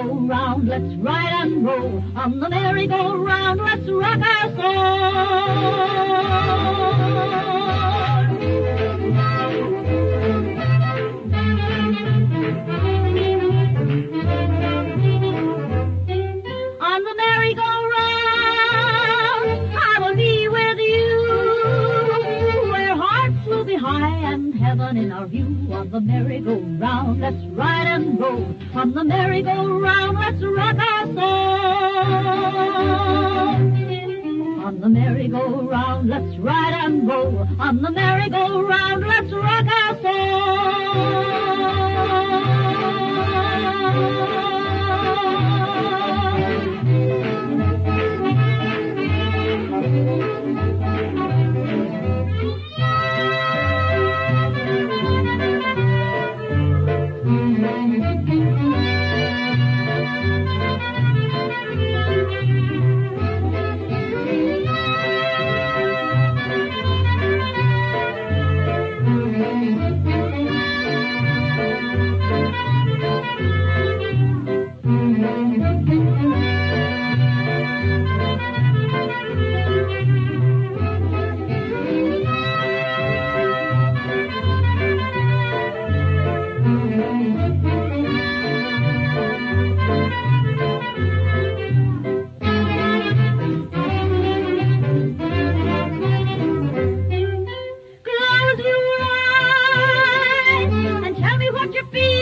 merry-go-round, let's ride and roll. On the merry-go-round, let's rock our On the merry-go-round, I will be with you, where hearts will be high and heaven in our view. On the merry-go-round, let's ride and roll. On the merry-go-round, let's rock our song. On the merry-go-round, let's ride and roll. On the merry-go-round, let's rock our Close your eyes and tell me what you feel.